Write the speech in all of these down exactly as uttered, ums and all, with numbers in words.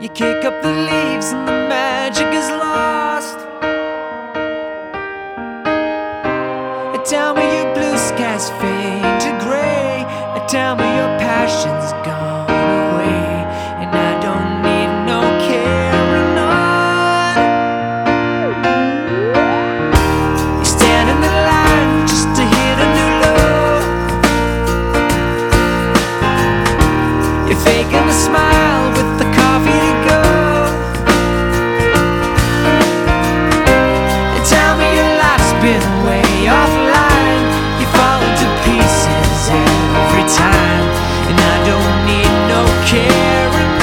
You kick up the leaves and the magic is lost. Tell me your blue skies fade to gray. Tell me your passion's gone away, and I don't need no carrying on. You stand in the line just to hit a new low. You're faking a smile with the coffee to go. And tell me your life's been way offline. You fall into pieces every time, and I don't need no carrying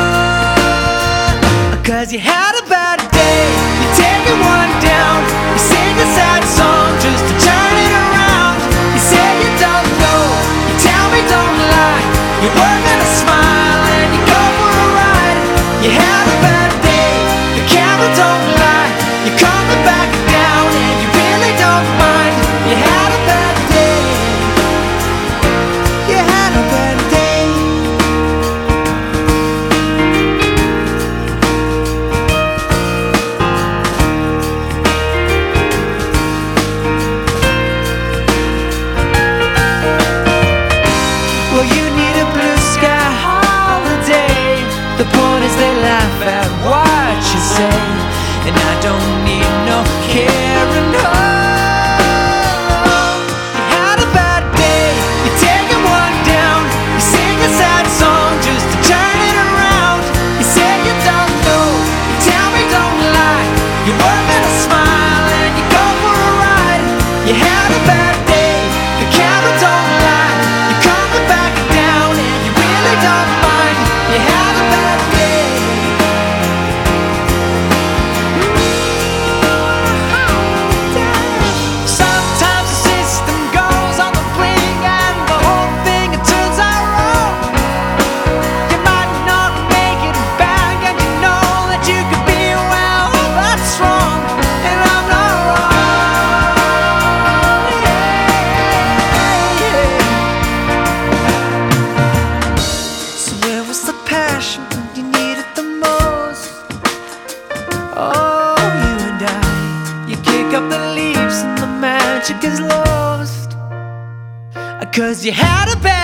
on. Cause you had a bad day, you're taking one down. You sing a sad song just to turn it around. You say you don't know, you tell me don't lie. You're working a smile and you go for a ride. You had a bad day, the camera don't lie. You're coming back down and you really don't mind. You had a bad day, you had a bad day. Well, you need a blue sky holiday. The point is they laugh at what you say, and I don't need no carrying on. You had a bad day, you're taking one down. You sing a sad song just to turn it around. You say you don't know, you tell me don't lie. You're working a smile and you go for a ride. You had a bad day, the camera don't lie. You're coming back down and you really don't mind. You had a bad day. Sometimes the system goes on the blink and the whole thing it turns out wrong. You might not make it back and you know that you could be well, that's wrong, and I'm not wrong. Yeah. So where was the passion when you needed the most? Oh, you and I, you kick up the leaves and the magic is lost. Cause you had a bad